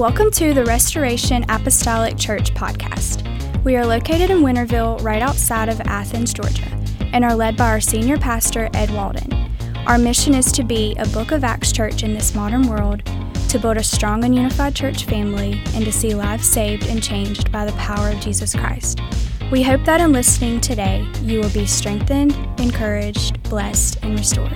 Welcome to the Restoration Apostolic Church podcast. We are located in Winterville, right outside of Athens, Georgia, and are led by our senior pastor, Ed Walden. Our mission is to be a Book of Acts church in this modern world, to build a strong and unified church family, and to see lives saved and changed by the power of Jesus Christ. We hope that in listening today, you will be strengthened, encouraged, blessed, and restored.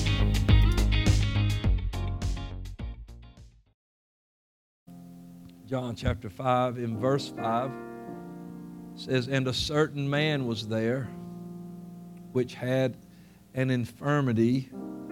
John chapter 5 in verse 5 says, "And a certain man was there, which had an infirmity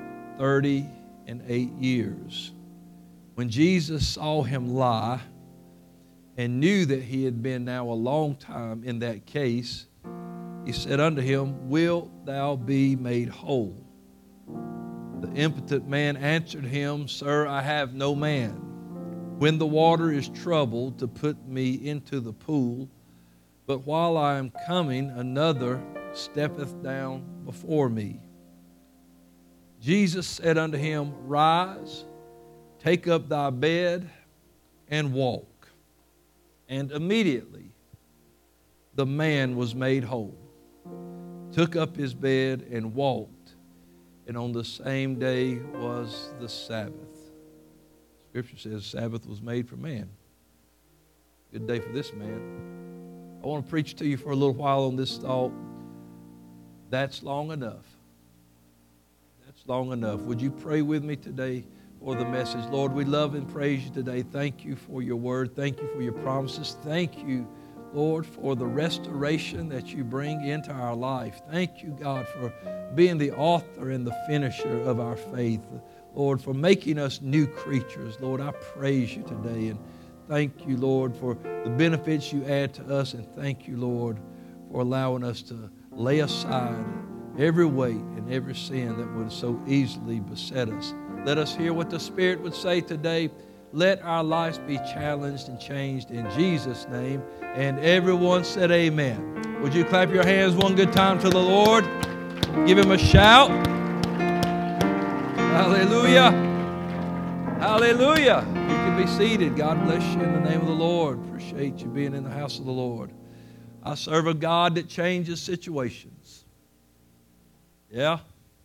38 years. When Jesus saw him lie, and knew that he had been now a long time in that case, he said unto him, Wilt thou be made whole? The impotent man answered him, Sir, I have no man, when the water is troubled, to put me into the pool. But while I am coming, another steppeth down before me. Jesus said unto him, Rise, take up thy bed, and walk. And immediately the man was made whole, took up his bed, and walked. And on the same day was the Sabbath." Scripture says Sabbath was made for man. Good day for this man. I want to preach to you for a little while on this thought. That's long enough. That's long enough. Would you pray with me today for the message? Lord, we love and praise you today. Thank you for your word. Thank you for your promises. Thank you, Lord, for the restoration that you bring into our life. Thank you, God, for being the author and the finisher of our faith. Lord, for making us new creatures. Lord, I praise you today, and thank you, Lord, for the benefits you add to us, and thank you, Lord, for allowing us to lay aside every weight and every sin that would so easily beset us. Let us hear what the Spirit would say today. Let our lives be challenged and changed in Jesus' name. And everyone said amen. Would you clap your hands one good time to the Lord? Give him a shout. Hallelujah. Hallelujah. You can be seated. God bless you in the name of the Lord. Appreciate you being in the house of the Lord. I serve a God that changes situations. Yeah?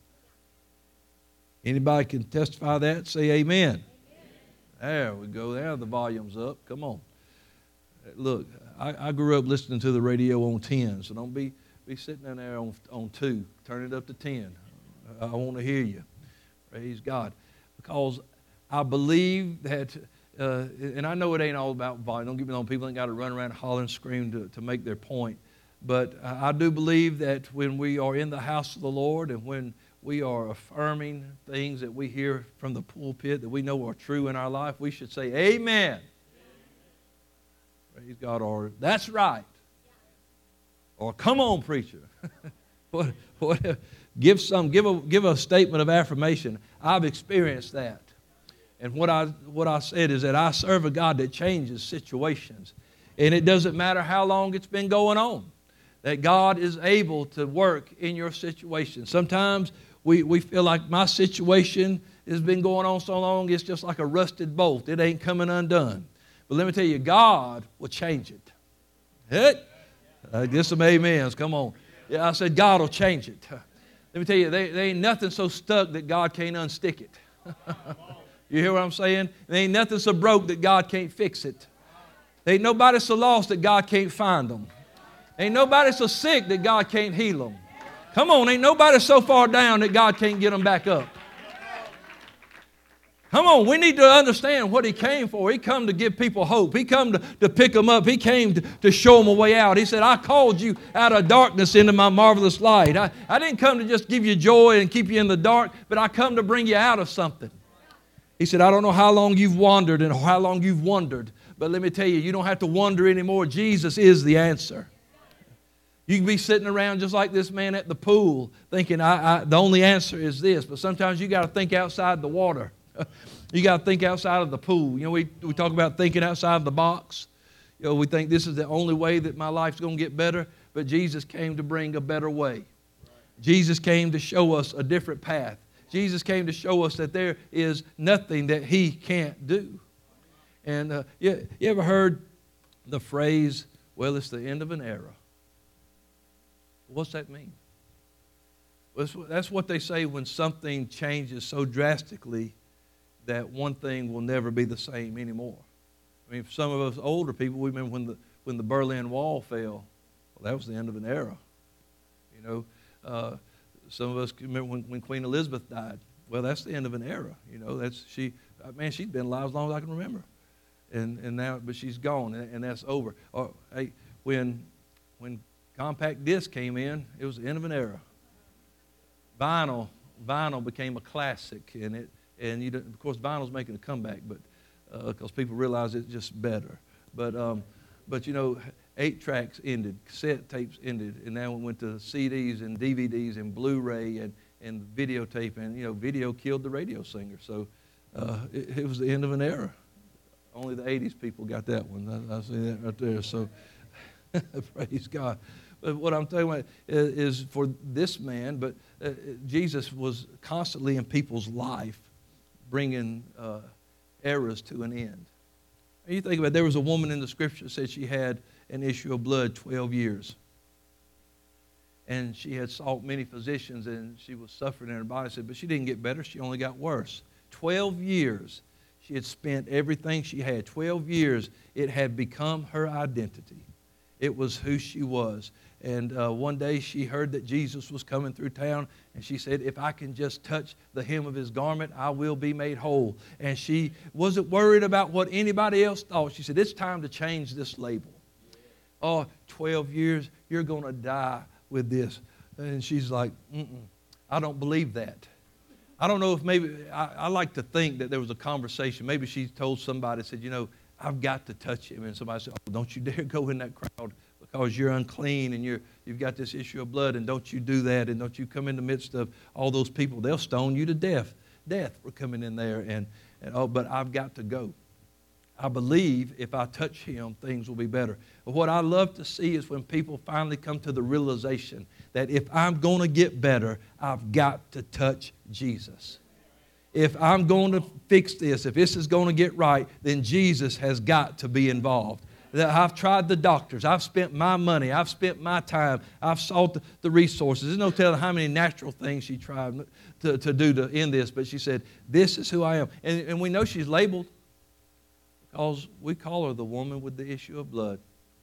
Anybody can testify that? Say amen. There we go. There, the volume's up. Come on. Look, I grew up listening to the radio on 10, so don't be sitting down there on 2. Turn it up to 10. I want to hear you. Praise God. Because I believe that, and I know it ain't all about volume. Don't get me wrong. People ain't got to run around and holler and scream to make their point. But I do believe that when we are in the house of the Lord and when we are affirming things that we hear from the pulpit that we know are true in our life, we should say, Amen. Praise God. Or, that's right. Or, come on, preacher. Give a statement of affirmation. I've experienced that. And what I said is that I serve a God that changes situations. And it doesn't matter how long it's been going on, that God is able to work in your situation. Sometimes we feel like my situation has been going on so long, it's just like a rusted bolt. It ain't coming undone. But let me tell you, God will change it. Hey? Get some amens. Come on. Yeah, I said God will change it. Let me tell you, there ain't nothing so stuck that God can't unstick it. You hear what I'm saying? There ain't nothing so broke that God can't fix it. There ain't nobody so lost that God can't find them. Ain't nobody so sick that God can't heal them. Come on, ain't nobody so far down that God can't get them back up. Come on, we need to understand what He came for. He come to give people hope. He come to pick them up. He came to show them a way out. He said, I called you out of darkness into my marvelous light. I didn't come to just give you joy and keep you in the dark, but I come to bring you out of something. He said, I don't know how long you've wandered and how long you've wondered, but let me tell you, you don't have to wonder anymore. Jesus is the answer. You can be sitting around just like this man at the pool thinking, the only answer is this, but sometimes you got to think outside the water. You got to think outside of the pool. You know, we talk about thinking outside the box. You know, we think this is the only way that my life's going to get better, but Jesus came to bring a better way. Jesus came to show us a different path. Jesus came to show us that there is nothing that He can't do. And you ever heard the phrase, well, it's the end of an era? What's that mean? Well, that's what they say when something changes so drastically that one thing will never be the same anymore. I mean, for some of us older people, we remember when the Berlin Wall fell. Well, that was the end of an era. You know, some of us remember when Queen Elizabeth died. Well, that's the end of an era. You know, she'd been alive as long as I can remember, and now, but she's gone, and that's over. Or hey, when compact disc came in, it was the end of an era. Vinyl became a classic, and of course vinyl's making a comeback, but because people realize it's just better. But you know, 8 tracks ended, cassette tapes ended, and now we went to CDs and DVDs and Blu-ray and videotape, and you know, video killed the radio singer. So it was the end of an era. Only the 80s people got that one. I see that right there. So praise God. But what I'm talking about is for this man, but Jesus was constantly in people's life bringing eras to an end. And you think about it, there was a woman in the scripture that said she had an issue of blood 12 years. And she had sought many physicians, and she was suffering in her body. Said, but she didn't get better. She only got worse. 12 years she had spent everything she had. 12 years it had become her identity. It was who she was. And one day she heard that Jesus was coming through town, and she said, if I can just touch the hem of his garment, I will be made whole. And she wasn't worried about what anybody else thought. She said, it's time to change this label. Oh, 12 years, you're going to die with this. And she's like, I don't believe that. I don't know if maybe, I like to think that there was a conversation. Maybe she told somebody, said, you know, I've got to touch him. And somebody said, oh, don't you dare go in that crowd because you're unclean and you've got this issue of blood, and don't you do that, and don't you come in the midst of all those people. They'll stone you to death. Death for coming in there. But I've got to go. I believe if I touch him, things will be better. But what I love to see is when people finally come to the realization that if I'm going to get better, I've got to touch Jesus. If I'm going to fix this, if this is going to get right, then Jesus has got to be involved. I've tried the doctors. I've spent my money. I've spent my time. I've sought the resources. There's no telling how many natural things she tried to do to end this, but she said, this is who I am. And we know she's labeled because we call her the woman with the issue of blood.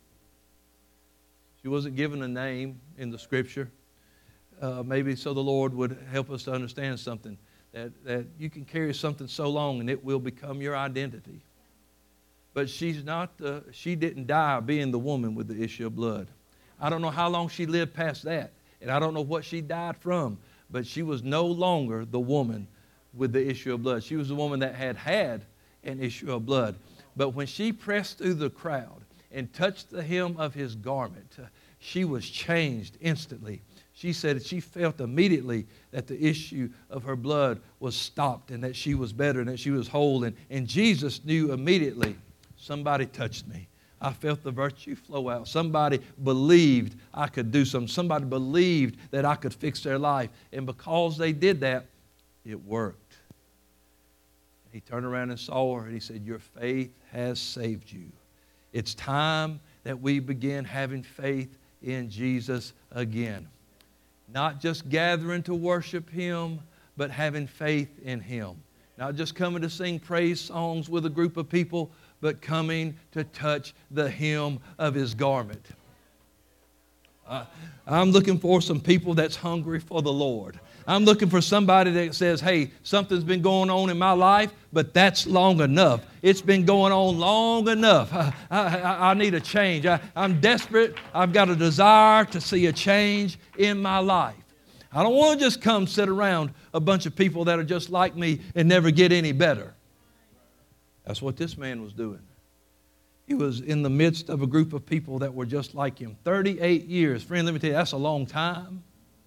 She wasn't given a name in the Scripture. Maybe so the Lord would help us to understand something, that you can carry something so long and it will become your identity. But she didn't die being the woman with the issue of blood. I don't know how long she lived past that, and I don't know what she died from, but she was no longer the woman with the issue of blood. She was the woman that had an issue of blood. But when she pressed through the crowd and touched the hem of his garment, she was changed instantly. She said she felt immediately that the issue of her blood was stopped and that she was better and that she was whole. And Jesus knew immediately, somebody touched me. I felt the virtue flow out. Somebody believed I could do something. Somebody believed that I could fix their life. And because they did that, it worked. He turned around and saw her and he said, your faith has saved you. It's time that we begin having faith in Jesus again. Not just gathering to worship him, but having faith in him. Not just coming to sing praise songs with a group of people, but coming to touch the hem of his garment. I'm looking for some people that's hungry for the Lord. I'm looking for somebody that says, hey, something's been going on in my life, but that's long enough. It's been going on long enough. I need a change. I'm desperate. I've got a desire to see a change in my life. I don't want to just come sit around a bunch of people that are just like me and never get any better. That's what this man was doing. He was in the midst of a group of people that were just like him. 38 years. Friend, let me tell you, that's a long time.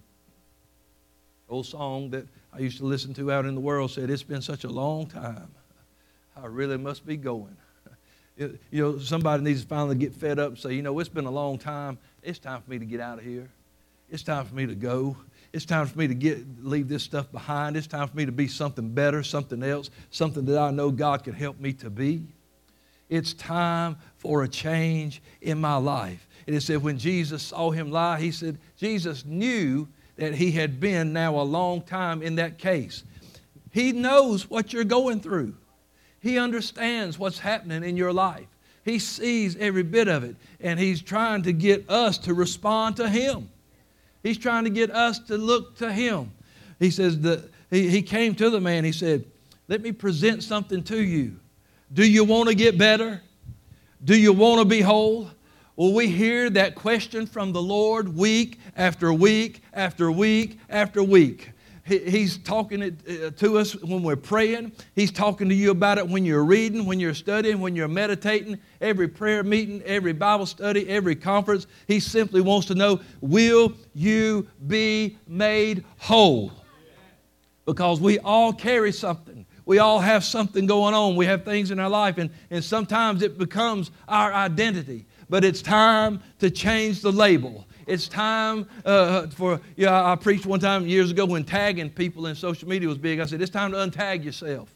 Old song that I used to listen to out in the world said, it's been such a long time. I really must be going. You know, somebody needs to finally get fed up and say, you know, it's been a long time. It's time for me to get out of here. It's time for me to go. It's time for me to leave this stuff behind. It's time for me to be something better, something else, something that I know God can help me to be. It's time for a change in my life. And it said when Jesus saw him lie, he said, Jesus knew that he had been now a long time in that case. He knows what you're going through. He understands what's happening in your life. He sees every bit of it. And he's trying to get us to respond to him. He's trying to get us to look to him. He says that he came to the man. He said, let me present something to you. Do you want to get better? Do you want to be whole? Well, we hear that question from the Lord week after week after week after week. He's talking it to us when we're praying. He's talking to you about it when you're reading, when you're studying, when you're meditating, every prayer meeting, every Bible study, every conference. He simply wants to know, will you be made whole? Because we all carry something. We all have something going on. We have things in our life, and sometimes it becomes our identity. But it's time to change the label. It's time I preached one time years ago when tagging people in social media was big. I said, it's time to untag yourself.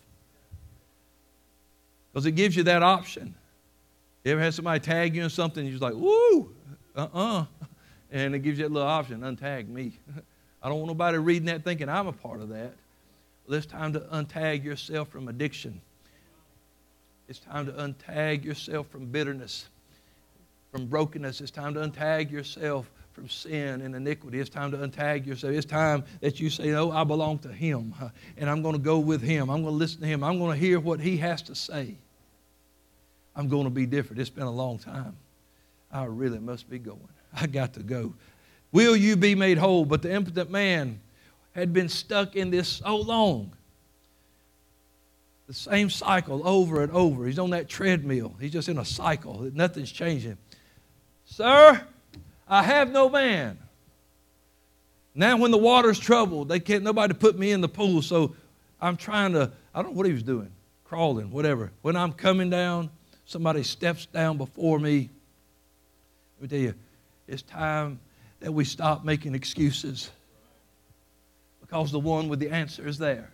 Because it gives you that option. You ever had somebody tag you in something and you're just like, woo, and it gives you that little option, untag me. I don't want nobody reading that thinking I'm a part of that. Well, it's time to untag yourself from addiction. It's time to untag yourself from bitterness, from brokenness. It's time to untag yourself from sin and iniquity. It's time to untag yourself. It's time that you say, no, I belong to him, and I'm going to go with him. I'm going to listen to him. I'm going to hear what he has to say. I'm going to be different. It's been a long time. I really must be going. I got to go. Will you be made whole? But the impotent man had been stuck in this so long. The same cycle over and over. He's on that treadmill. He's just in a cycle. Nothing's changing. Sir, I have no man. Now when the water's troubled, they can't nobody put me in the pool, so I'm trying to, I don't know what he was doing, crawling, whatever. When I'm coming down, somebody steps down before me. Let me tell you, it's time that we stop making excuses, because the one with the answer is there.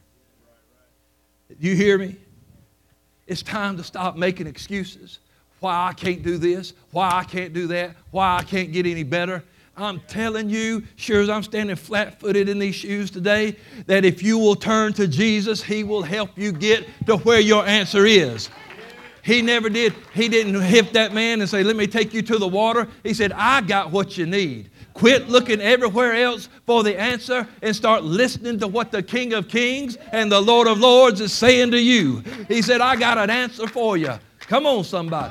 You hear me? It's time to stop making excuses. Why I can't do this, why I can't do that, why I can't get any better. I'm telling you, sure as I'm standing flat-footed in these shoes today, that if you will turn to Jesus, he will help you get to where your answer is. He never did. He didn't hit that man and say, let me take you to the water. He said, I got what you need. Quit looking everywhere else for the answer and start listening to what the King of Kings and the Lord of Lords is saying to you. He said, I got an answer for you. Come on, somebody.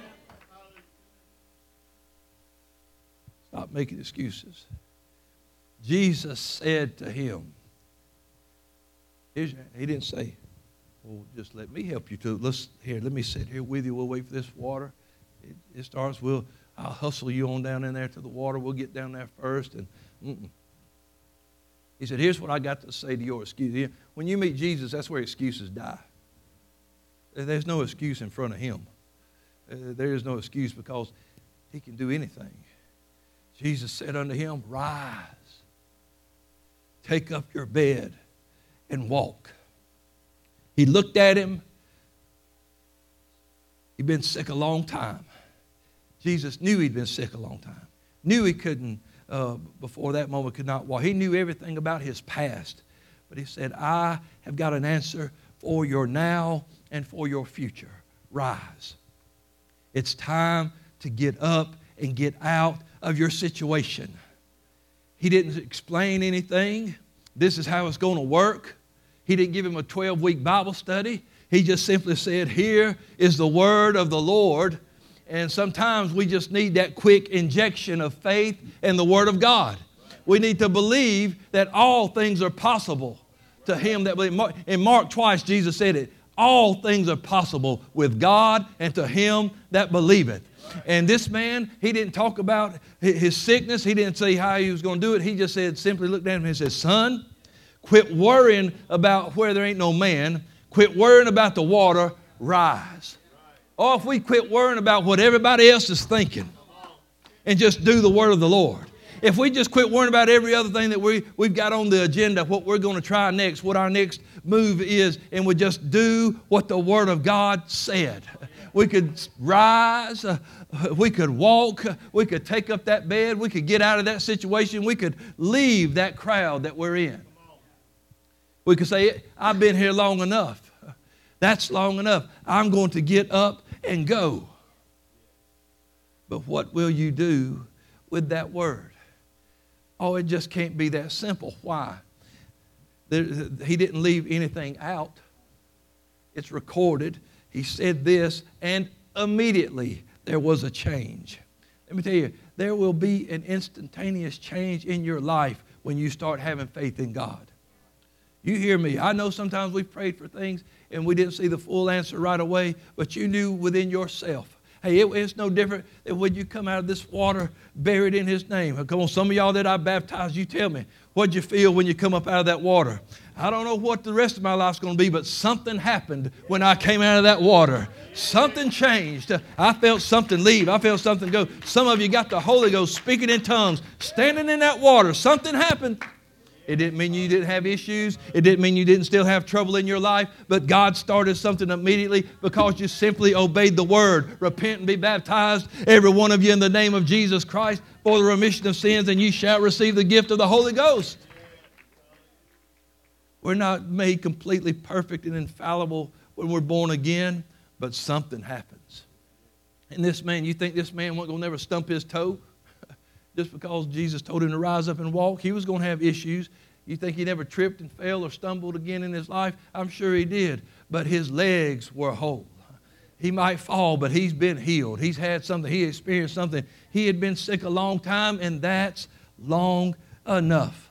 Stop making excuses. Jesus said to him, he didn't say, well, just let me help you to it. Let me sit here with you. We'll wait for this water. It starts, I'll hustle you on down in there to the water. We'll get down there first. And He said, here's what I got to say to your excuse. When you meet Jesus, that's where excuses die. There's no excuse in front of him. There is no excuse, because he can do anything. Jesus said unto him, rise, take up your bed, and walk. He looked at him. He'd been sick a long time. Jesus knew he'd been sick a long time. Knew he couldn't, before that moment, could not walk. He knew everything about his past. But he said, I have got an answer for your now and for your future. Rise. It's time to get up and get out of your situation. He didn't explain anything. This is how it's going to work. He didn't give him a 12-week Bible study. He just simply said, here is the word of the Lord. And sometimes we just need that quick injection of faith in the word of God. We need to believe that all things are possible to him that believes. In Mark twice, Jesus said it. All things are possible with God and to him that believeth. And this man, he didn't talk about his sickness. He didn't say how he was going to do it. He just said, simply looked at him and said, son, quit worrying about where there ain't no man. Quit worrying about the water. Rise. Or if we quit worrying about what everybody else is thinking and just do the word of the Lord. If we just quit worrying about every other thing that we've got on the agenda, what we're going to try next, what our next move is, and we just do what the Word of God said. We could rise. We could walk. We could take up that bed. We could get out of that situation. We could leave that crowd that we're in. We could say, I've been here long enough. That's long enough. I'm going to get up and go. But what will you do with that word? Oh, it just can't be that simple. Why? He didn't leave anything out. It's recorded. He said this, and immediately there was a change. Let me tell you, there will be an instantaneous change in your life when you start having faith in God. You hear me. I know sometimes we've prayed for things and we didn't see the full answer right away, but you knew within yourself. Hey, it's no different than when you come out of this water buried in His name. Come on, some of y'all that I baptized, you tell me, what'd you feel when you come up out of that water? I don't know what the rest of my life's going to be, but something happened when I came out of that water. Something changed. I felt something leave. I felt something go. Some of you got the Holy Ghost speaking in tongues, standing in that water. Something happened. It didn't mean you didn't have issues. It didn't mean you didn't still have trouble in your life. But God started something immediately because you simply obeyed the word. Repent and be baptized, every one of you, in the name of Jesus Christ for the remission of sins, and you shall receive the gift of the Holy Ghost. We're not made completely perfect and infallible when we're born again, but something happens. And this man, you think this man wasn't going to never stump his toe? Just because Jesus told him to rise up and walk, he was going to have issues. You think he never tripped and fell or stumbled again in his life? I'm sure he did. But his legs were whole. He might fall, but he's been healed. He's had something. He experienced something. He had been sick a long time, and that's long enough.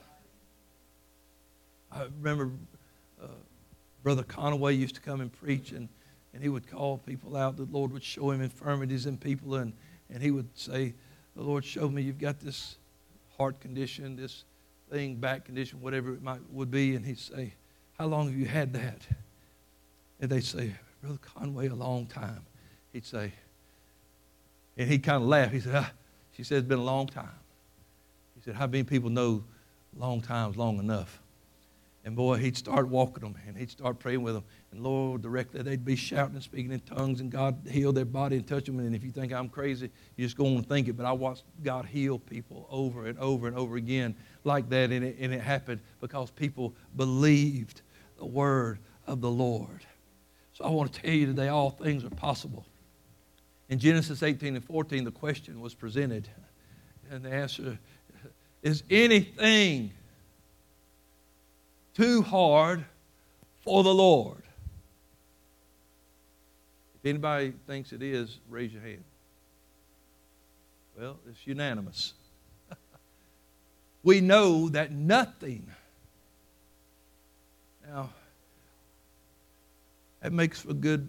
I remember Brother Conaway used to come and preach, and he would call people out. The Lord would show him infirmities in people, and he would say, the Lord showed me you've got this heart condition, this thing, back condition, whatever it would be. And he'd say, how long have you had that? And they'd say, Brother Conway, a long time. He'd say, and he'd kind of laugh. He said, she said, it's been a long time. He said, how many people know long time's long enough? And boy, he'd start walking them, and he'd start praying with them. And Lord, directly they'd be shouting and speaking in tongues, and God healed their body and touch them. And if you think I'm crazy, you just go on and think it. But I watched God heal people over and over and over again like that, and it happened because people believed the word of the Lord. So I want to tell you today, all things are possible. In Genesis 18 and 14, the question was presented, and the answer is anything too hard for the Lord? If anybody thinks it is, raise your hand. Well, it's unanimous. We know that nothing. Now, that makes for good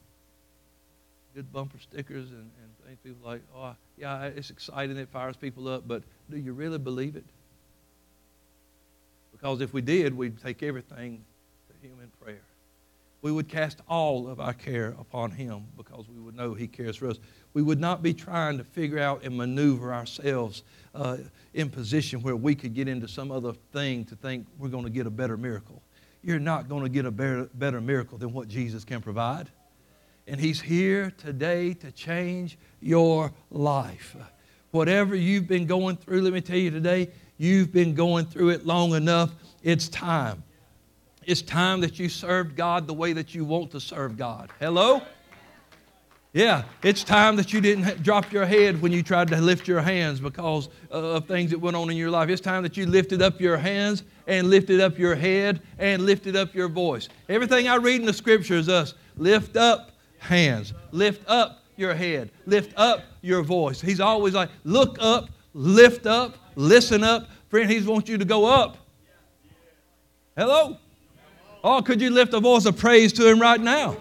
bumper stickers and things. People like, oh, yeah, it's exciting. It fires people up. But do you really believe it? Because if we did, we'd take everything to Him in prayer. We would cast all of our care upon Him because we would know He cares for us. We would not be trying to figure out and maneuver ourselves in position where we could get into some other thing to think we're going to get a better miracle. You're not going to get a better miracle than what Jesus can provide. And He's here today to change your life. Whatever you've been going through, let me tell you today, you've been going through it long enough. It's time. It's time that you served God the way that you want to serve God. Hello? Yeah, it's time that you didn't drop your head when you tried to lift your hands because of things that went on in your life. It's time that you lifted up your hands and lifted up your head and lifted up your voice. Everything I read in the Scripture is us. Lift up hands. Lift up your head. Lift up your voice. He's always like, look up, lift up, listen up. Friend, He wants you to go up. Hello? Oh, could you lift a voice of praise to Him right now?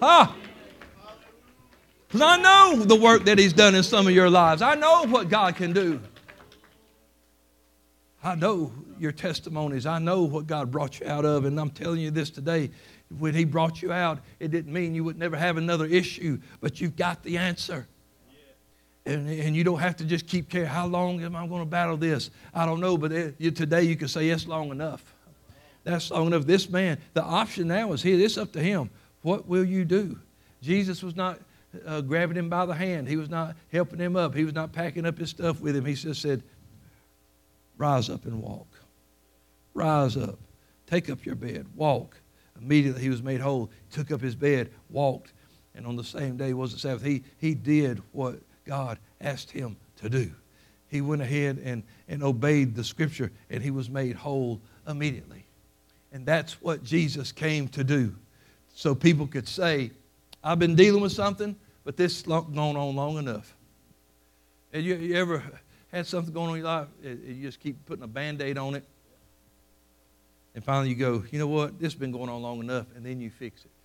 Because I know the work that He's done in some of your lives. I know what God can do. I know your testimonies. I know what God brought you out of. And I'm telling you this today. When He brought you out, it didn't mean you would never have another issue. But you've got the answer. And you don't have to just keep caring. How long am I going to battle this? I don't know. But today you can say, it's long enough. That's long enough. This man, the option now is here. It's up to him. What will you do? Jesus was not grabbing him by the hand. He was not helping him up. He was not packing up his stuff with him. He just said, rise up and walk. Rise up. Take up your bed. Walk. Immediately he was made whole. He took up his bed, walked, and on the same day was the Sabbath. He did what God asked him to do. He went ahead and obeyed the Scripture, and he was made whole immediately. And that's what Jesus came to do. So people could say, I've been dealing with something, but this has gone on long enough. And you ever had something going on in your life, and you just keep putting a Band-Aid on it, and finally you go, you know what, this has been going on long enough, and then you fix it.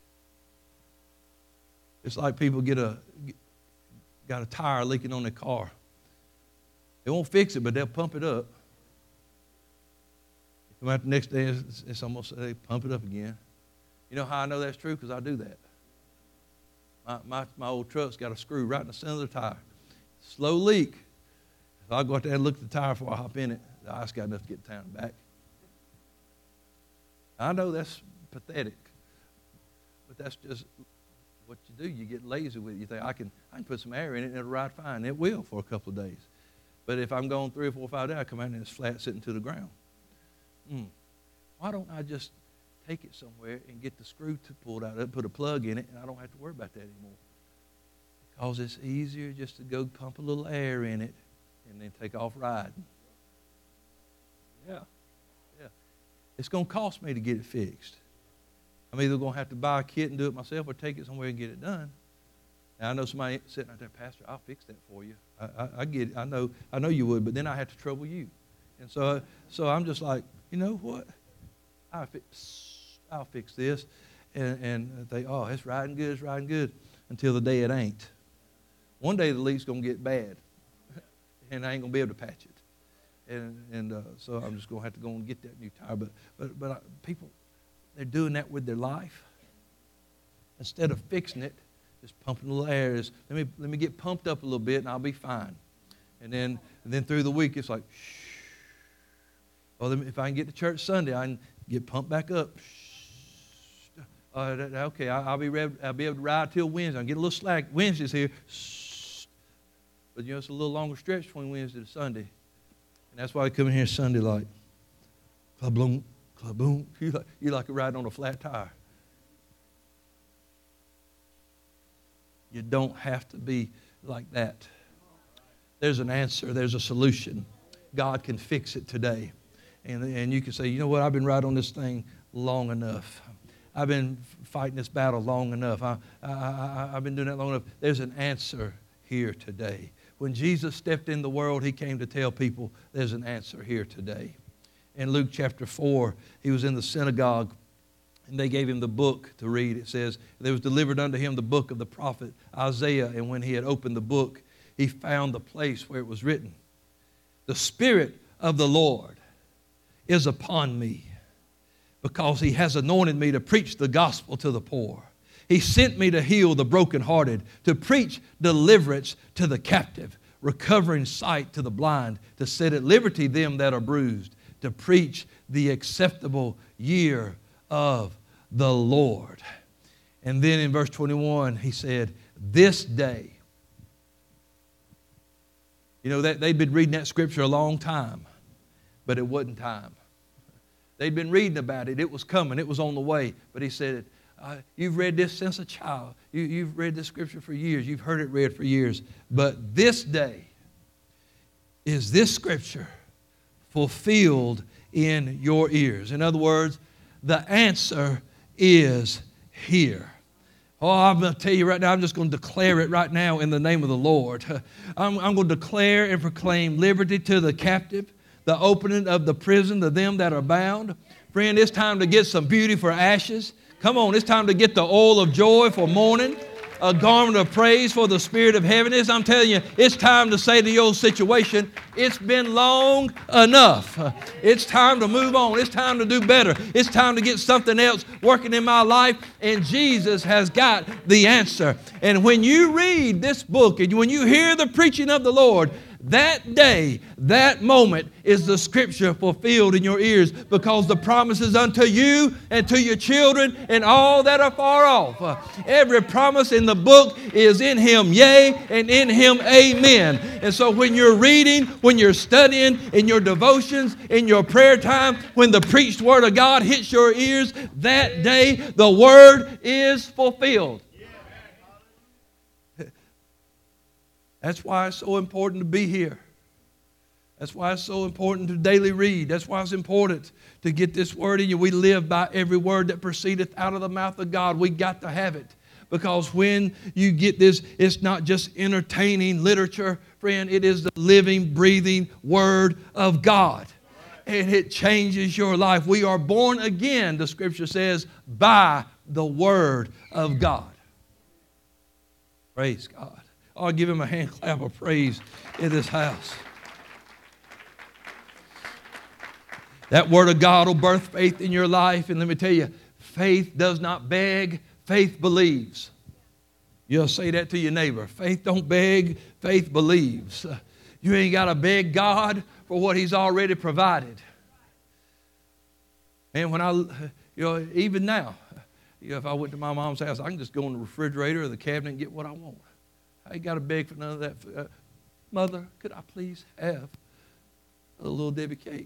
It's like people got a tire leaking on their car. They won't fix it, but they'll pump it up. Come out the next day, it's almost, they pump it up again. You know how I know that's true? Because I do that. My old truck's got a screw right in the center of the tire. Slow leak. So I'll go out there and look at the tire before I hop in it. The ice got enough to get the town back. I know that's pathetic, but that's just what you do. You get lazy with it. You think, I can put some air in it and it'll ride fine. It will for a couple of days. But if I'm going 3 or 4 or 5 days, I come out and it's flat sitting to the ground. Why don't I just take it somewhere and get the screw pulled out of it, put a plug in it, and I don't have to worry about that anymore? Because it's easier just to go pump a little air in it and then take off riding. Yeah. It's going to cost me to get it fixed. I'm either going to have to buy a kit and do it myself or take it somewhere and get it done. Now, I know somebody sitting out there, Pastor, I'll fix that for you. I get it. I know you would, but then I have to trouble you. And so I'm just like, you know what? I'll fix this. And they, oh, it's riding good, until the day it ain't. One day the leak's going to get bad, and I ain't going to be able to patch it. So I'm just going to have to go and get that new tire. But people, they're doing that with their life. Instead of fixing it, just pumping a little air. Let me get pumped up a little bit, and I'll be fine. And then through the week, it's like, shh. Well, if I can get to church Sunday, I can get pumped back up. Shh. Okay, I'll be able to ride till Wednesday. I can get a little slack. Wednesday's here. Shh. But it's a little longer stretch between Wednesday to Sunday. And that's why I come in here Sunday like, club-boom, club-boom. You like riding on a flat tire. You don't have to be like that. There's an answer. There's a solution. God can fix it today. And you can say, you know what, I've been riding on this thing long enough. I've been fighting this battle long enough. I've been doing that long enough. There's an answer here today. When Jesus stepped in the world, he came to tell people there's an answer here today. In Luke chapter 4, he was in the synagogue, and they gave him the book to read. It says, there was delivered unto him the book of the prophet Isaiah, and when he had opened the book, he found the place where it was written, the Spirit of the Lord is upon me, because he has anointed me to preach the gospel to the poor. He sent me to heal the brokenhearted, to preach deliverance to the captive, recovering sight to the blind, to set at liberty them that are bruised, to preach the acceptable year of the Lord. And then in verse 21, he said, this day. You know, they'd been reading that scripture a long time, but it wasn't time. They'd been reading about it. It was coming. It was on the way. But he said, you've read this since a child. You've read this scripture for years. You've heard it read for years. But this day is this scripture fulfilled in your ears. In other words, the answer is here. Oh, I'm going to tell you right now, I'm just going to declare it right now in the name of the Lord. I'm going to declare and proclaim liberty to the captive, the opening of the prison to them that are bound. Friend, it's time to get some beauty for ashes. Come on, it's time to get the oil of joy for mourning, a garment of praise for the spirit of heaviness. I'm telling you, it's time to say to your situation, it's been long enough. It's time to move on. It's time to do better. It's time to get something else working in my life, and Jesus has got the answer. And when you read this book and when you hear the preaching of the Lord, that day, that moment is the scripture fulfilled in your ears, because the promises unto you and to your children and all that are far off. Every promise in the book is in Him, yea, and in Him, amen. And so when you're reading, when you're studying, in your devotions, in your prayer time, when the preached word of God hits your ears, that day the word is fulfilled. That's why it's so important to be here. That's why it's so important to daily read. That's why it's important to get this word in you. We live by every word that proceedeth out of the mouth of God. We got to have it. Because when you get this, it's not just entertaining literature, friend. It is the living, breathing word of God. And it changes your life. We are born again, the scripture says, by the word of God. Praise God. I'll give Him a hand clap of praise in this house. That word of God will birth faith in your life. And let me tell you, faith does not beg, faith believes. You'll say that to your neighbor. Faith don't beg, faith believes. You ain't got to beg God for what He's already provided. And when even now, if I went to my mom's house, I can just go in the refrigerator or the cabinet and get what I want. I ain't got to beg for none of that. Mother, could I please have a little Debbie cake?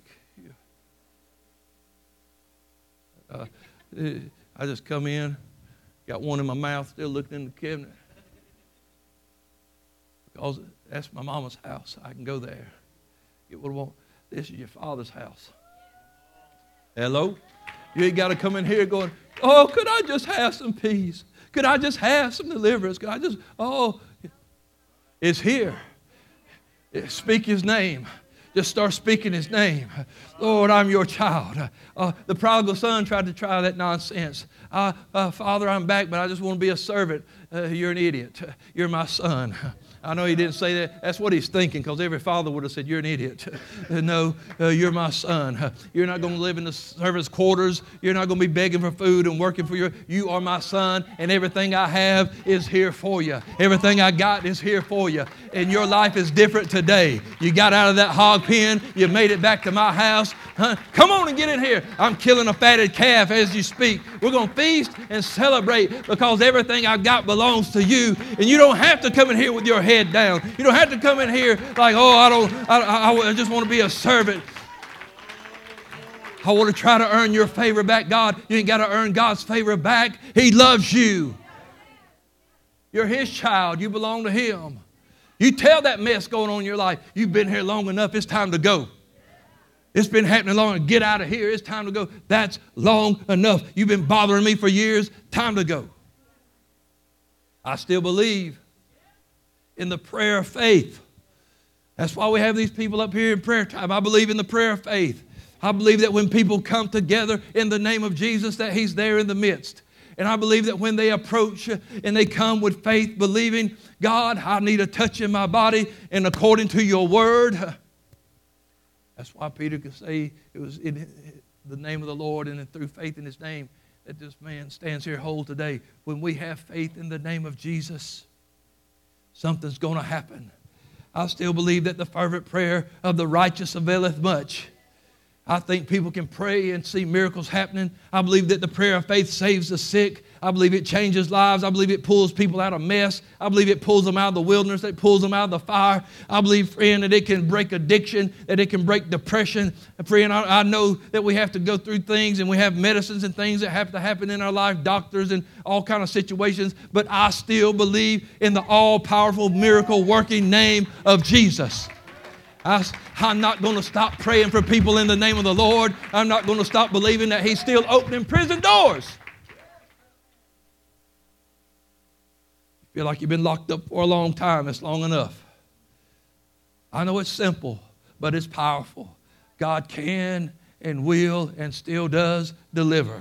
I just come in, got one in my mouth, still looking in the cabinet. Because that's my mama's house. I can go there, get what I want. This is your Father's house. Hello? You ain't got to come in here going, oh, could I just have some peace? Could I just have some deliverance? Could I just, it's here. Speak His name. Just start speaking His name. Lord, I'm your child. The prodigal son tried to try that nonsense. Father, I'm back, but I just want to be a servant. You're an idiot. You're my son. I know he didn't say that. That's what he's thinking, because every father would have said, you're an idiot. No, you're my son. You're not going to live in the servant's quarters. You're not going to be begging for food and working for you are my son, and everything I have is here for you. Everything I got is here for you. And your life is different today. You got out of that hog pen. You made it back to my house. Come on and get in here. I'm killing a fatted calf as you speak. We're going to feast and celebrate, because everything I've got belongs to you. And you don't have to come in here with your head down. You don't have to come in here like, I just want to be a servant. I want to try to earn your favor back. God, you ain't got to earn God's favor back. He loves you. You're His child. You belong to Him. You tell that mess going on in your life, you've been here long enough. It's time to go. It's been happening long enough. Get out of here. It's time to go. That's long enough. You've been bothering me for years. Time to go. I still believe in the prayer of faith. That's why we have these people up here in prayer time. I believe in the prayer of faith. I believe that when people come together in the name of Jesus, that He's there in the midst. And I believe that when they approach and they come with faith, believing, God, I need a touch in my body, and according to your word. That's why Peter could say it was in the name of the Lord and through faith in His name that this man stands here whole today. When we have faith in the name of Jesus, something's going to happen. I still believe that the fervent prayer of the righteous availeth much. I think people can pray and see miracles happening. I believe that the prayer of faith saves the sick. I believe it changes lives. I believe it pulls people out of mess. I believe it pulls them out of the wilderness. It pulls them out of the fire. I believe, friend, that it can break addiction, that it can break depression. Friend, I know that we have to go through things, and we have medicines and things that have to happen in our life, doctors and all kind of situations, but I still believe in the all-powerful, miracle-working name of Jesus. I'm not going to stop praying for people in the name of the Lord. I'm not going to stop believing that He's still opening prison doors. You feel like you've been locked up for a long time. It's long enough. I know it's simple, but it's powerful. God can and will and still does deliver.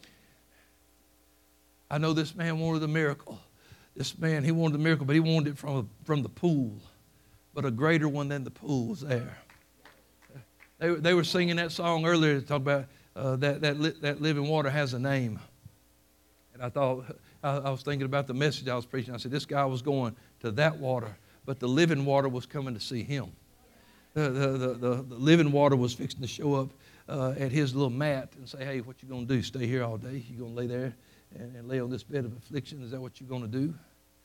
I know this man wanted a miracle. This man, he wanted a miracle, but he wanted it from the pool. But a greater one than the pool was there. They were singing that song earlier to talk about that living water has a name. And I thought, I was thinking about the message I was preaching. I said, this guy was going to that water, but the living water was coming to see him. the living water was fixing to show up at his little mat and say, hey, what you going to do? Stay here all day? You going to lay there and lay on this bed of affliction? Is that what you're going to do?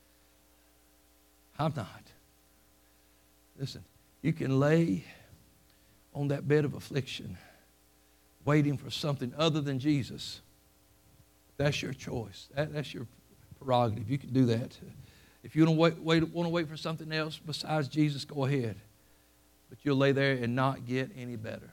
I'm not. Listen, you can lay on that bed of affliction waiting for something other than Jesus. That's your choice. That's your prerogative. You can do that. If you want to wait for something else besides Jesus, go ahead. But you'll lay there and not get any better.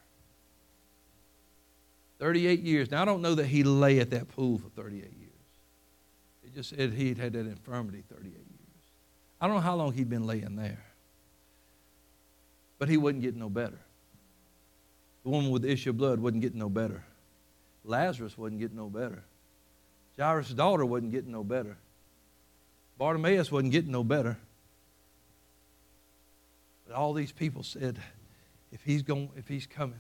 38 years. Now, I don't know that he lay at that pool for 38 years. It just said he'd had that infirmity 38 years. I don't know how long he'd been laying there. But he wasn't getting no better. The woman with the issue of blood wasn't getting no better. Lazarus wasn't getting no better. Jairus' daughter wasn't getting no better. Bartimaeus wasn't getting no better. But all these people said, if he's coming,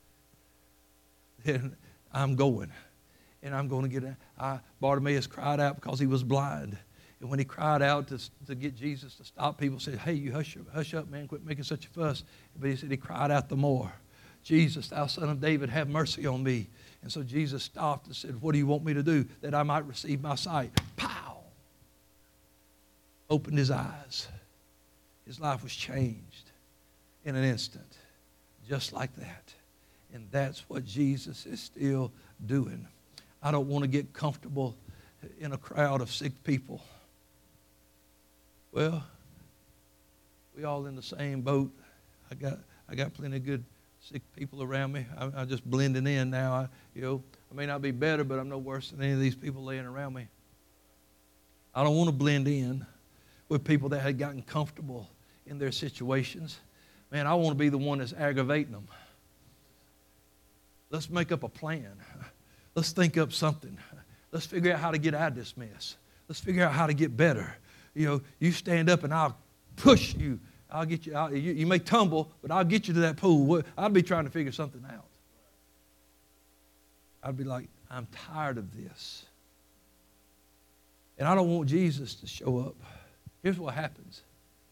then I'm going. And I'm going to get out. Bartimaeus cried out because he was blind. And when he cried out to get Jesus to stop, people said, hey, you hush up, man, quit making such a fuss. But he said he cried out the more. Jesus, thou son of David, have mercy on me. And so Jesus stopped and said, what do you want me to do that I might receive my sight? Pow! Opened his eyes. His life was changed in an instant, just like that. And that's what Jesus is still doing. I don't want to get comfortable in a crowd of sick people. Well, we all in the same boat. I got plenty of good sick people around me. I'm just blending in now. I may not be better, but I'm no worse than any of these people laying around me. I don't want to blend in with people that had gotten comfortable in their situations. Man, I want to be the one that's aggravating them. Let's make up a plan. Let's think up something. Let's figure out how to get out of this mess. Let's figure out how to get better. You stand up and I'll push you. I'll get you out. You may tumble, but I'll get you to that pool. I'd be trying to figure something out. I'd be like, I'm tired of this. And I don't want Jesus to show up. Here's what happens.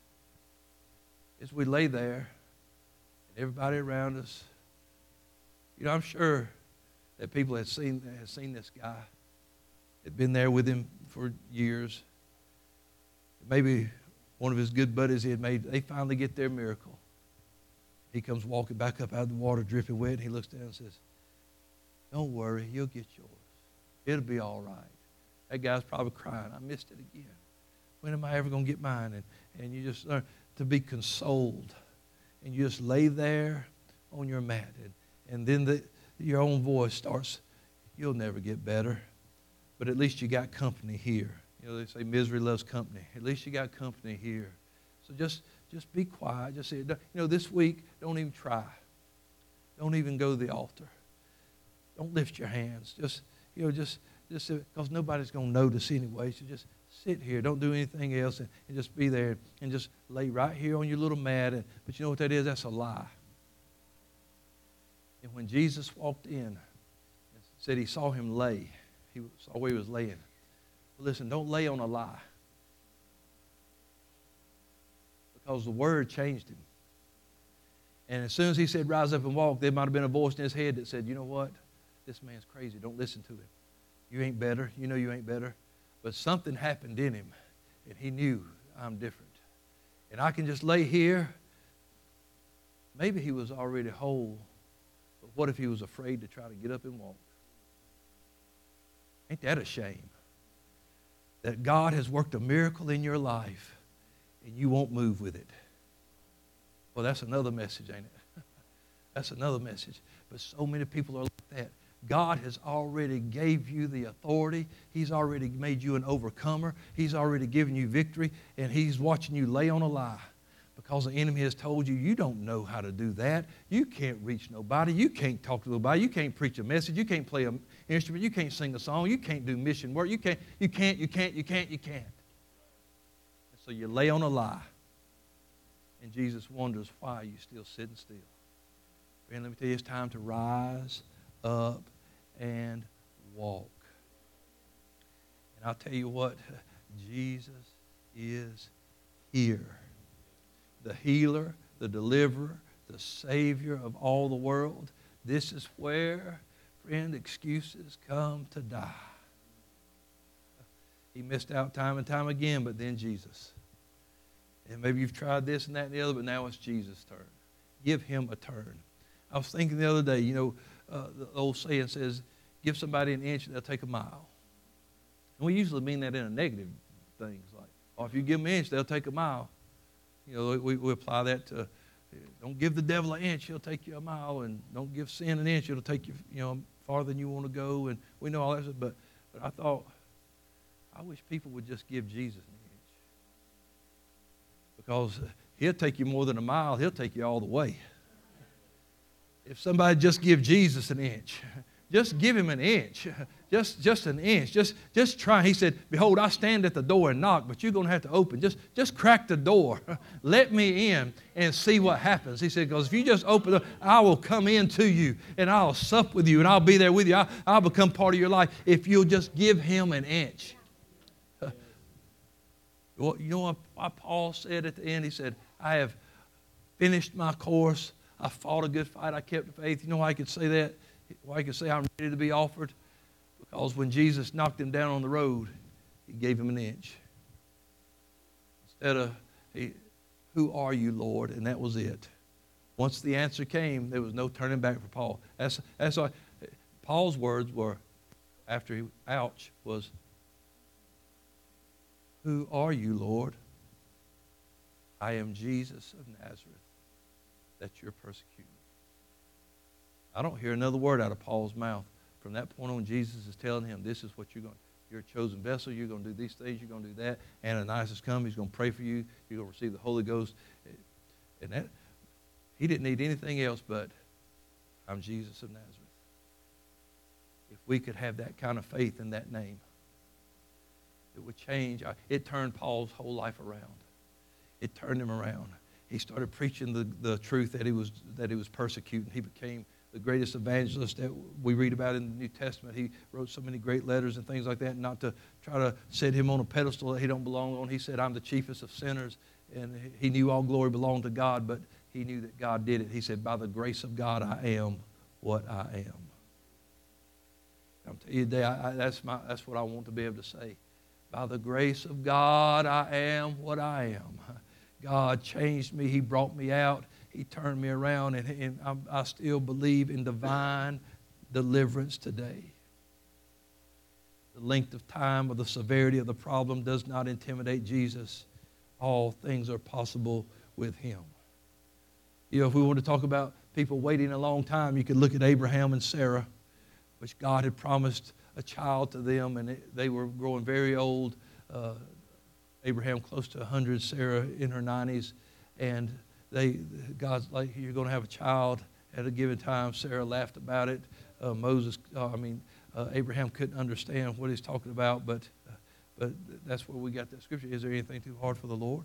Is we lay there, and everybody around us, I'm sure that people had seen this guy, had been there with him for years. Maybe one of his good buddies he had made, they finally get their miracle. He comes walking back up out of the water, dripping wet, and he looks down and says, don't worry, you'll get yours. It'll be all right. That guy's probably crying, I missed it again. When am I ever going to get mine? And you just learn to be consoled. And you just lay there on your mat. And then your own voice starts, you'll never get better. But at least you got company here. They say misery loves company. At least you got company here. So just be quiet. Just say, this week, don't even try. Don't even go to the altar. Don't lift your hands. Just because nobody's going to notice anyway. So just sit here. Don't do anything else and just be there and just lay right here on your little mat. But you know what that is? That's a lie. And when Jesus walked in and said he saw him lay, he saw where he was laying. Well, listen, don't lay on a lie. Because the word changed him. And as soon as he said, rise up and walk, there might have been a voice in his head that said, you know what? This man's crazy. Don't listen to him. You ain't better. You know you ain't better. But something happened in him, and he knew, I'm different. And I can just lay here. Maybe he was already whole, but what if he was afraid to try to get up and walk? Ain't that a shame? That God has worked a miracle in your life, and you won't move with it. Well, that's another message, ain't it? That's another message. But so many people are like that. God has already gave you the authority. He's already made you an overcomer. He's already given you victory, and he's watching you lay on a lie because the enemy has told you, you don't know how to do that. You can't reach nobody. You can't talk to nobody. You can't preach a message. You can't play an instrument. You can't sing a song. You can't do mission work. You can't. And so you lay on a lie, and Jesus wonders why you still sitting still. Friend, let me tell you, it's time to rise up and walk. And I'll tell you what, Jesus is here. The healer, the deliverer, the Savior of all the world. This is where, friend, excuses come to die. He missed out time and time again, but then Jesus. And maybe you've tried this and that and the other, but now it's Jesus' turn. Give him a turn. I was thinking the other day, the old saying says, give somebody an inch, they'll take a mile. And we usually mean that in a negative things, like, oh, if you give them an inch, they'll take a mile. We apply that to, don't give the devil an inch, he'll take you a mile, and don't give sin an inch, it'll take you, farther than you want to go, and we know all that stuff, but I thought, I wish people would just give Jesus an inch. Because he'll take you more than a mile, he'll take you all the way. If somebody just give Jesus an inch, just give him an inch, just an inch, just try. He said, behold, I stand at the door and knock, but you're going to have to open. Just crack the door. Let me in and see what happens. He said, because if you just open it, I will come in to you, and I'll sup with you, and I'll be there with you. I'll become part of your life if you'll just give him an inch. Well, you know what Paul said at the end? He said, I have finished my course. I fought a good fight. I kept the faith. You know why I could say that? Why I could say I'm ready to be offered? Because when Jesus knocked him down on the road, he gave him an inch. Instead of, who are you, Lord? And that was it. Once the answer came, there was no turning back for Paul. That's why Paul's words were, after he, ouch, was, who are you, Lord? I am Jesus of Nazareth, that you're persecuting. I don't hear another word out of Paul's mouth. From that point on, Jesus is telling him, this is what you're going to do. You're a chosen vessel. You're going to do these things. You're going to do that. Ananias has come. He's going to pray for you. You're going to receive the Holy Ghost. And that, he didn't need anything else but, I'm Jesus of Nazareth. If we could have that kind of faith in that name, it would change. It turned Paul's whole life around. It turned him around. He started preaching the truth that he was persecuting. He became the greatest evangelist that we read about in the New Testament. He wrote so many great letters and things like that, not to try to set him on a pedestal that he don't belong on. He said, I'm the chiefest of sinners, and he knew all glory belonged to God, but he knew that God did it. He said, by the grace of God, I am what I am. I'm telling you today, that's what I want to be able to say. By the grace of God, I am what I am. God changed me. He brought me out. He turned me around, and I still believe in divine deliverance today. The length of time or the severity of the problem does not intimidate Jesus. All things are possible with him. If we want to talk about people waiting a long time, you could look at Abraham and Sarah, which God had promised a child to them, and they were growing very old. Abraham close to 100, Sarah in her 90s, and God's like, you're going to have a child at a given time. Sarah laughed about it. Abraham couldn't understand what he's talking about, but that's where we got that scripture. Is there anything too hard for the Lord?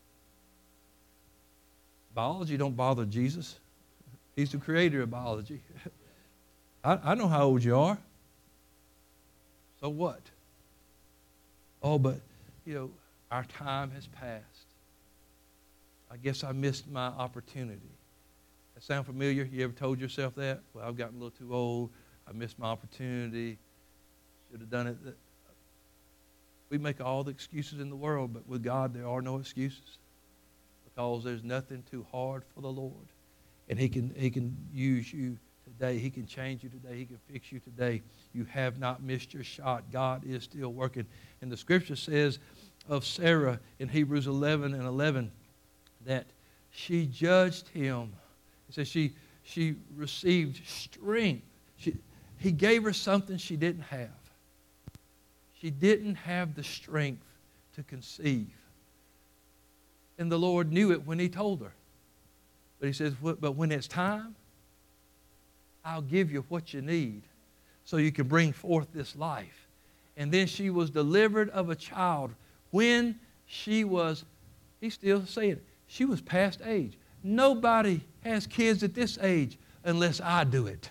Biology don't bother Jesus. He's the creator of biology. I know how old you are. So what? Oh, but, our time has passed. I guess I missed my opportunity. That sound familiar? You ever told yourself that? Well, I've gotten a little too old. I missed my opportunity. Should have done it. We make all the excuses in the world, but with God there are no excuses, because there's nothing too hard for the Lord. And He can use you today. He can change you today. He can fix you today. You have not missed your shot. God is still working. And the scripture says of Sarah in Hebrews 11:11 that she judged him. It says she received strength. He gave her something she didn't have. She didn't have the strength to conceive. And the Lord knew it when He told her. But He says, but when it's time, I'll give you what you need so you can bring forth this life. And then she was delivered of a child when she was, he's still saying it, she was past age. Nobody has kids at this age unless I do it.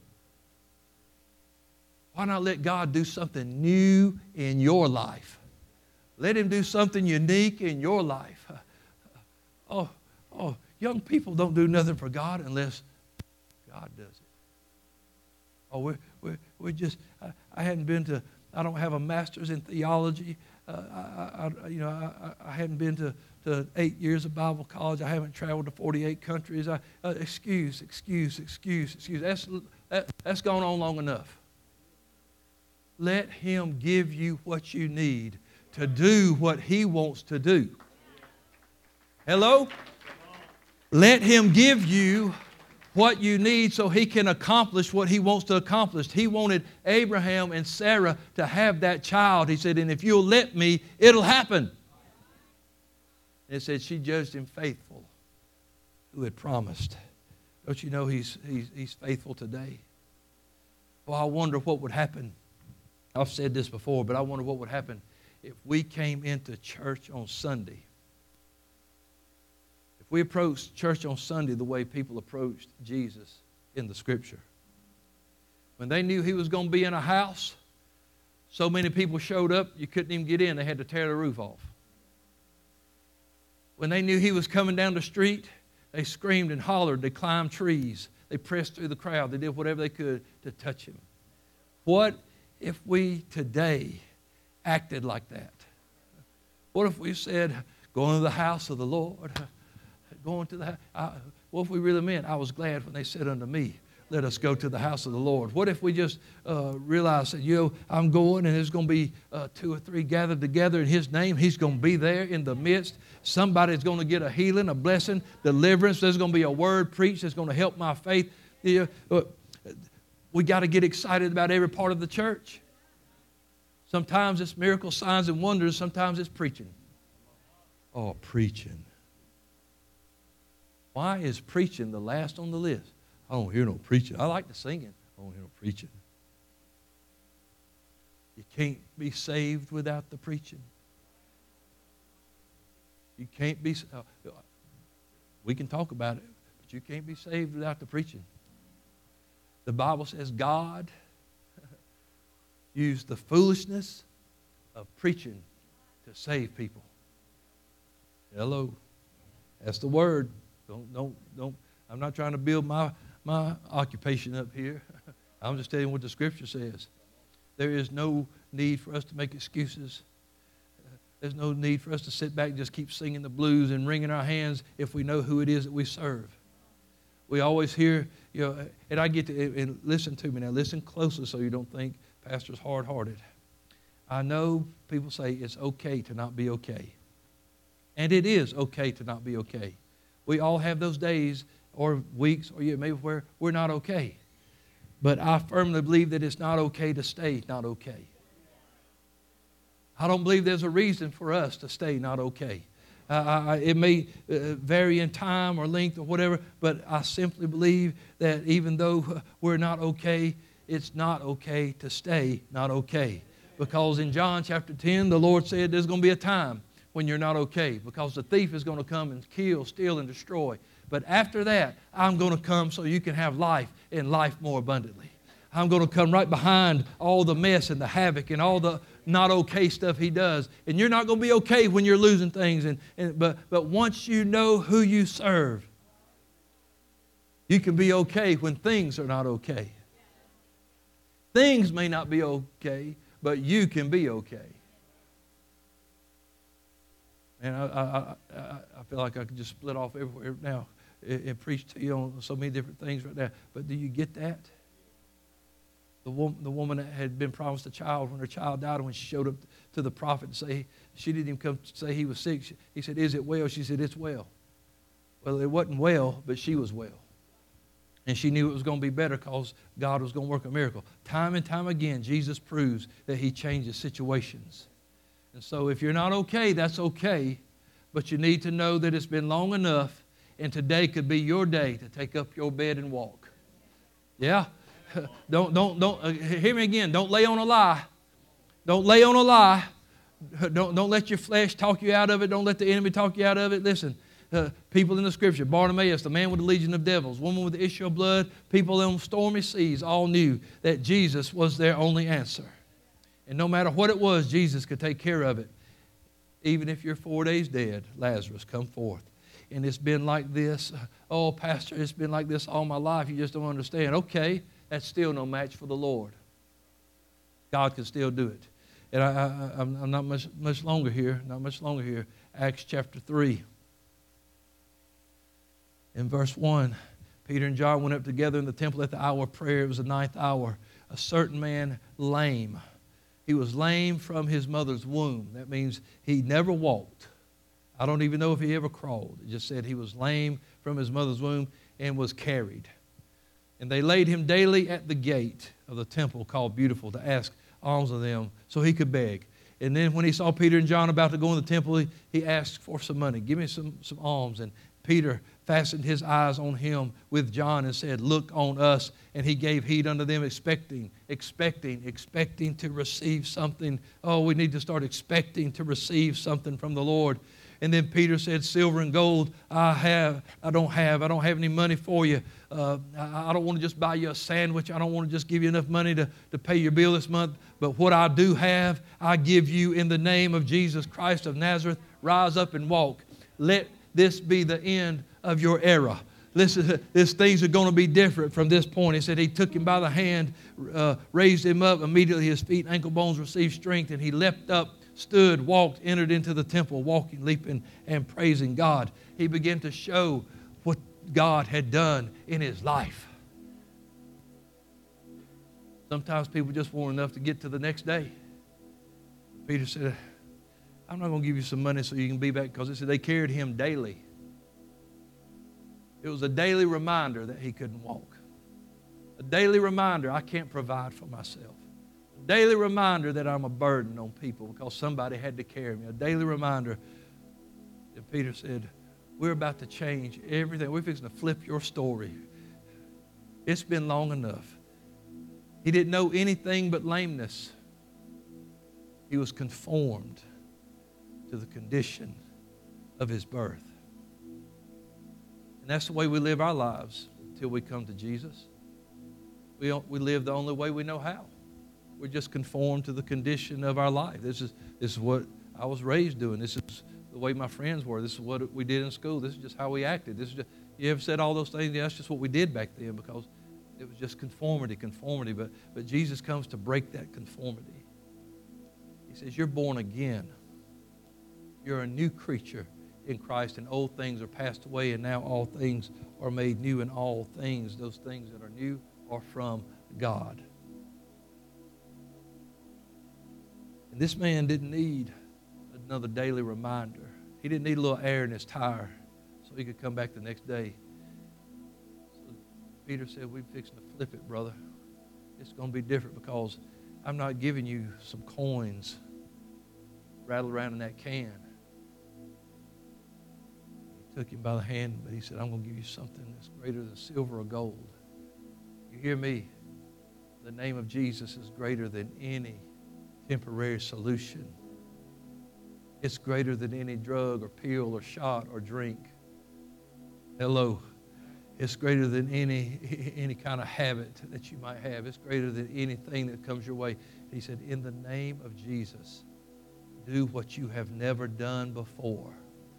Why not let God do something new in your life? Let Him do something unique in your life. Young people don't do nothing for God unless God does it. Oh, we're just, I hadn't been to, I don't have a master's in theology. I hadn't been to 8 years of Bible college. I haven't traveled to 48 countries. Excuse. That's gone on long enough. Let Him give you what you need to do what He wants to do. Hello? Let Him give you what you need so He can accomplish what He wants to accomplish. He wanted Abraham and Sarah to have that child. He said, and if you'll let me, it'll happen. And it said she judged him faithful who had promised. Don't you know He's faithful today? Well, I wonder what would happen. I've said this before, but I wonder what would happen if we came into church on Sunday. If we approached church on Sunday the way people approached Jesus in the Scripture. When they knew He was going to be in a house, so many people showed up, you couldn't even get in. They had to tear the roof off. When they knew He was coming down the street, they screamed and hollered. They climbed trees. They pressed through the crowd. They did whatever they could to touch Him. What if we today acted like that? What if we said, going to the house of the Lord, going to the house? What if we really meant, I was glad when they said unto me, let us go to the house of the Lord? What if we just realized that, I'm going and there's going to be 2 or 3 gathered together in His name. He's going to be there in the midst. Somebody's going to get a healing, a blessing, deliverance. There's going to be a word preached that's going to help my faith. We got to get excited about every part of the church. Sometimes it's miracles, signs, and wonders. Sometimes it's preaching. Oh, preaching. Why is preaching the last on the list? I don't hear no preaching. I like the singing. I don't hear no preaching. You can't be saved without the preaching. You can't be... we can talk about it, but you can't be saved without the preaching. The Bible says God used the foolishness of preaching to save people. Hello. That's the word. Don't. I'm not trying to build my occupation up here. I'm just telling you what the Scripture says. There is no need for us to make excuses. There's no need for us to sit back and just keep singing the blues and wringing our hands if we know who it is that we serve. We always hear, and I get to, and listen to me now, listen closely so you don't think Pastor's hard-hearted. I know people say it's okay to not be okay. And it is okay to not be okay. We all have those days or weeks or maybe where we're not okay. But I firmly believe that it's not okay to stay not okay. I don't believe there's a reason for us to stay not okay. It may vary in time or length or whatever, but I simply believe that even though we're not okay, it's not okay to stay not okay. Because in John chapter 10, the Lord said there's going to be a time when you're not okay because the thief is going to come and kill, steal, and destroy. But after that, I'm going to come so you can have life and life more abundantly. I'm going to come right behind all the mess and the havoc and all the not okay stuff he does. And you're not going to be okay when you're losing things. But once you know who you serve, you can be okay when things are not okay. Things may not be okay, but you can be okay. And I feel like I could just split off everywhere now and preach to you on so many different things right now. But do you get that? The woman that had been promised a child, when her child died, when she showed up to the prophet and say, she didn't even come to say he was sick. He said, is it well? She said, it's well. Well, it wasn't well, but she was well. And she knew it was going to be better because God was going to work a miracle. Time and time again, Jesus proves that He changes situations. And so if you're not okay, that's okay. But you need to know that it's been long enough, and today could be your day to take up your bed and walk. Yeah? Don't hear me again. Don't lay on a lie. Don't lay on a lie. Don't let your flesh talk you out of it. Don't let the enemy talk you out of it. Listen, people in the Scripture, Bartimaeus, the man with the legion of devils, woman with the issue of blood, people on stormy seas all knew that Jesus was their only answer. And no matter what it was, Jesus could take care of it. Even if you're 4 days dead, Lazarus, come forth. and it's been like this. Oh, Pastor, it's been like this all my life. You just don't understand. Okay, that's still no match for the Lord. God can still do it. And I'm not much longer here. Not much longer here. Acts chapter 3. In verse 1, Peter and John went up together in the temple at the hour of prayer. It was the 9th hour. A certain man lame. He was lame from his mother's womb. That means he never walked. I don't even know if he ever crawled. It just said he was lame from his mother's womb and was carried. And they laid him daily at the gate of the temple called Beautiful to ask alms of them so he could beg. And then when he saw Peter and John about to go in the temple, he asked for some money. Give me some alms. And Peter fastened his eyes on him with John and said, look on us. And he gave heed unto them, expecting to receive something. Oh, we need to start expecting to receive something from the Lord. And then Peter said, silver and gold I don't have any money for you. I don't want to just buy you a sandwich. I don't want to just give you enough money to pay your bill this month. But what I do have, I give you in the name of Jesus Christ of Nazareth. Rise up and walk. Let this be the end of your era. Listen, these things are going to be different from this point. He said he took him by the hand, raised him up. Immediately his feet and ankle bones received strength, and he leapt up, stood, walked, entered into the temple, walking, leaping, and praising God. He began to show what God had done in his life. Sometimes people just want enough to get to the next day. Peter said, I'm not going to give you some money so you can be back, because it said they carried him daily. It was a daily reminder that he couldn't walk. A daily reminder I can't provide for myself. A daily reminder that I'm a burden on people because somebody had to carry me. A daily reminder. And Peter said, we're about to change everything. We're fixing to flip your story. It's been long enough. He didn't know anything but lameness. He was conformed to the condition of his birth. And that's the way we live our lives until we come to Jesus. We live the only way we know how. We're just conformed to the condition of our life. This is what I was raised doing. This is the way my friends were. This is what we did in school. This is just how we acted. This is just, you ever said all those things? Yeah, that's just what we did back then, because it was just conformity. But Jesus comes to break that conformity. He says, you're born again. You're a new creature in Christ, and old things are passed away, and now all things are made new, and all things, those things that are new, are from God. And this man didn't need another daily reminder. He didn't need a little air in his tire so he could come back the next day. So Peter said, we're fixing to flip it, brother. It's going to be different, because I'm not giving you some coins rattle around in that can. He took him by the hand, but he said, I'm going to give you something that's greater than silver or gold. You hear me? The name of Jesus is greater than any temporary solution. It's greater than any drug or pill or shot or drink. Hello. It's greater than any kind of habit that you might have. It's greater than anything that comes your way. He said, in the name of Jesus, do what you have never done before.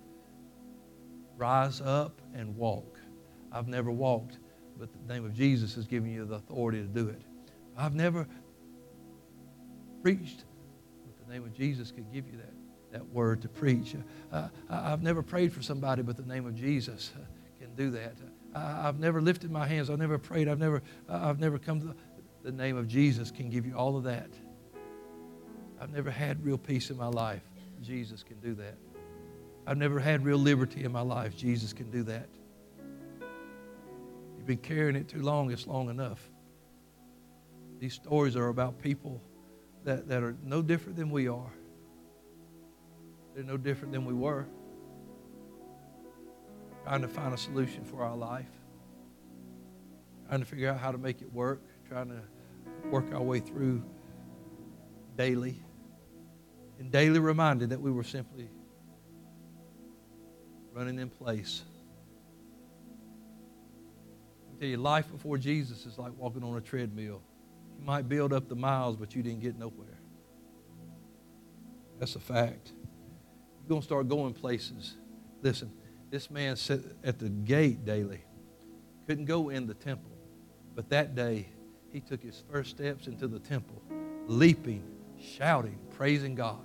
Rise up and walk. I've never walked, but the name of Jesus has given you the authority to do it. I've never preached, but the name of Jesus could give you that word to preach. I've never prayed for somebody, but the name of Jesus can do that. I've never lifted my hands. I've never prayed. I've never come to the name of Jesus can give you all of that. I've never had real peace in my life. Jesus can do that. I've never had real liberty in my life. Jesus can do that. You've been carrying it too long. It's long enough. These stories are about people that are no different than we are. They're no different than we were. Trying to find a solution for our life. Trying to figure out how to make it work. Trying to work our way through daily. And daily reminded that we were simply running in place. I tell you, life before Jesus is like walking on a treadmill. You might build up the miles, but you didn't get nowhere. That's a fact. You're going to start going places. Listen, This man sat at the gate daily, couldn't go in the temple. But that day, he took his first steps into the temple, leaping, shouting, praising God.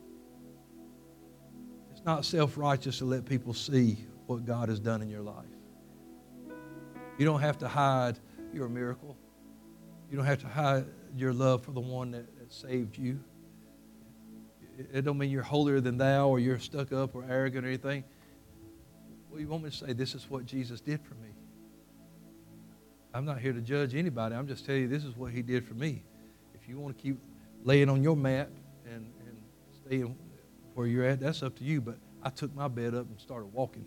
It's not self-righteous to let people see what God has done in your life. You don't have to hide your miracle. You don't have to hide your love for the one that saved you. It don't mean you're holier than thou or you're stuck up or arrogant or anything. Well, you want me to say this is what Jesus did for me. I'm not here to judge anybody. I'm just telling you this is what he did for me. If you want to keep laying on your mat and staying where you're at, that's up to you. But I took my bed up and started walking.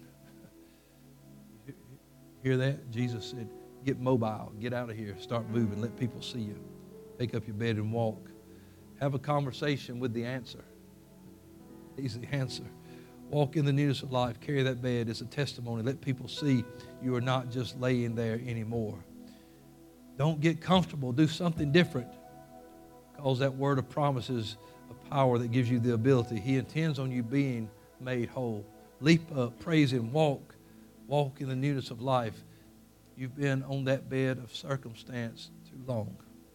Hear that? Jesus said, get mobile. Get out of here. Start moving. Let people see you. Take up your bed and walk. Have a conversation with the answer. He's the answer. Walk in the newness of life. Carry that bed. It's a testimony. Let people see you are not just laying there anymore. Don't get comfortable. Do something different. Because that word of promise is a power that gives you the ability. He intends on you being made whole. Leap up. Praise Him. Walk. Walk in the newness of life. You've been on that bed of circumstance too long.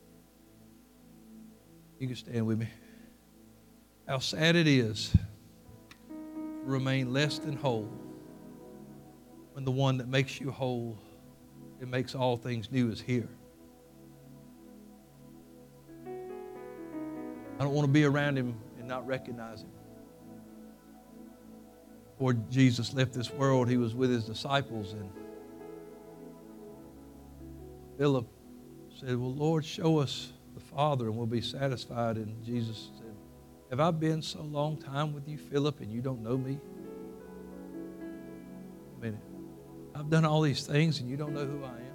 You can stand with me. How sad it is to remain less than whole when the one that makes you whole and makes all things new is here. I don't want to be around Him and not recognize Him. Before Jesus left this world, He was with His disciples, and Philip said, well, Lord, show us the Father and we'll be satisfied. And Jesus said, have I been so long time with you, Philip, and you don't know me? I mean, I've done all these things and you don't know who I am.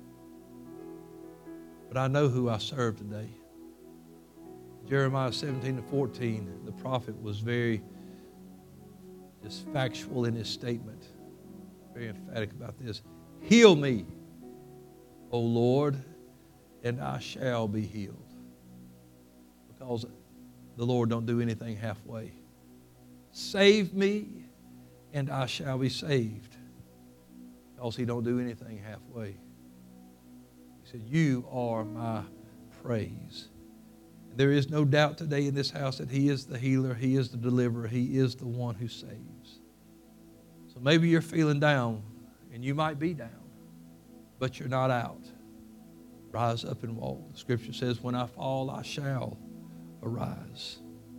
But I know who I serve today. Jeremiah 17:14, the prophet was very just factual in his statement, very emphatic about this. Heal me, O Lord, and I shall be healed. Because the Lord don't do anything halfway. Save me, and I shall be saved. Because He don't do anything halfway. He said, you are my praise. And there is no doubt today in this house that He is the healer, He is the deliverer, He is the one who saves. So maybe you're feeling down, and you might be down, but you're not out. Rise up and walk. The Scripture says, when I fall, I shall arise.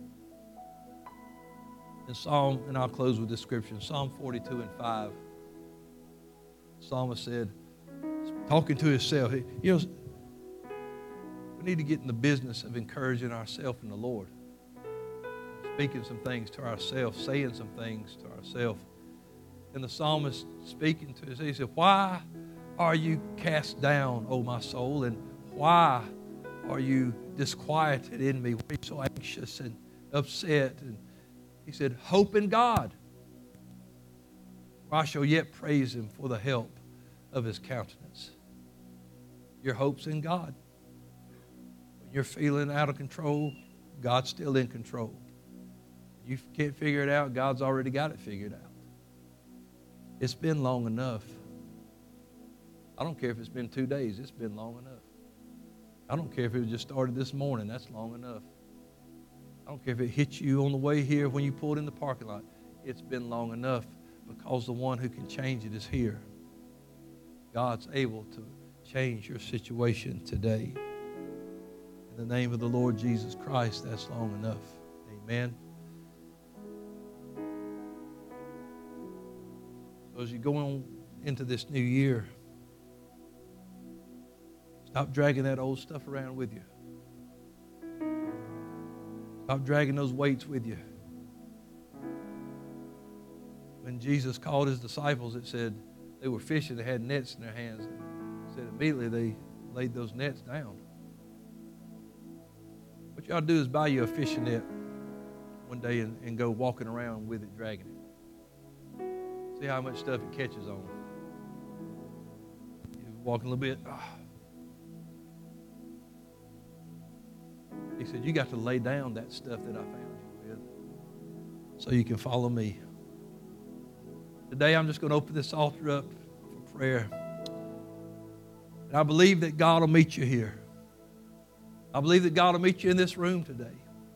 In Psalm, and I'll close with this Scripture, in Psalm 42:5, the psalmist said, talking to himself, you know, we need to get in the business of encouraging ourselves in the Lord. Speaking some things to ourselves, saying some things to ourselves. And the psalmist speaking to us, he said, why are you cast down, O my soul? And why are you disquieted in me? Why are you so anxious and upset? And he said, hope in God, for I shall yet praise Him for the help of His countenance. Your hope's in God. When you're feeling out of control, God's still in control. You can't figure it out, God's already got it figured out. It's been long enough. I don't care if it's been 2 days, it's been long enough. I don't care if it just started this morning, that's long enough. I don't care if it hit you on the way here when you pulled in the parking lot. It's been long enough because the one who can change it is here. God's able to change your situation today. In the name of the Lord Jesus Christ, that's long enough. Amen. So as you go on into this new year, stop dragging that old stuff around with you. Stop dragging those weights with you. When Jesus called His disciples, it said they were fishing, they had nets in their hands. It said immediately they laid those nets down. What you ought to do is buy you a fishing net one day and go walking around with it, dragging it. See how much stuff it catches on. You walking a little bit. He said, you got to lay down that stuff that I found you with so you can follow me. Today I'm just going to open this altar up for prayer. And I believe that God will meet you here. I believe that God will meet you in this room today.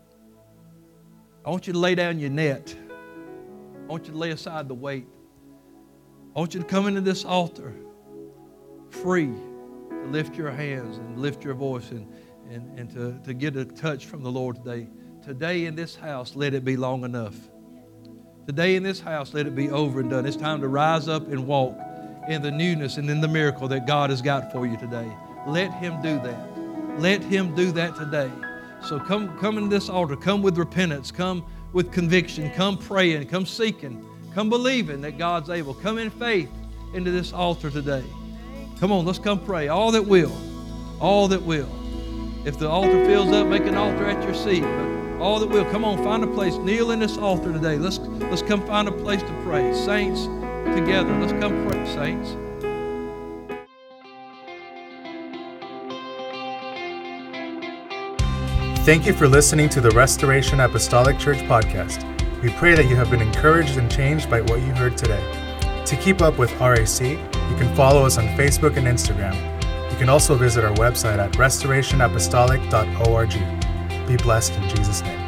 I want you to lay down your net. I want you to lay aside the weight. I want you to come into this altar free to lift your hands and lift your voice and to get a touch from the Lord today. Today in this house, let it be long enough. Today in this house, let it be over and done. It's time to rise up and walk in the newness and in the miracle that God has got for you today. Let Him do that. Let Him do that today. So come into this altar. Come with repentance. Come with conviction. Come praying. Come seeking. Come believing that God's able. Come in faith into this altar today. Come on, let's come pray. All that will. All that will. If the altar fills up, make an altar at your seat. But all that will, come on, find a place. Kneel in this altar today. Let's come find a place to pray. Saints, together. Let's come pray, saints. Thank you for listening to the Restoration Apostolic Church podcast. We pray that you have been encouraged and changed by what you heard today. To keep up with RAC, you can follow us on Facebook and Instagram. You can also visit our website at restorationapostolic.org. Be blessed in Jesus' name.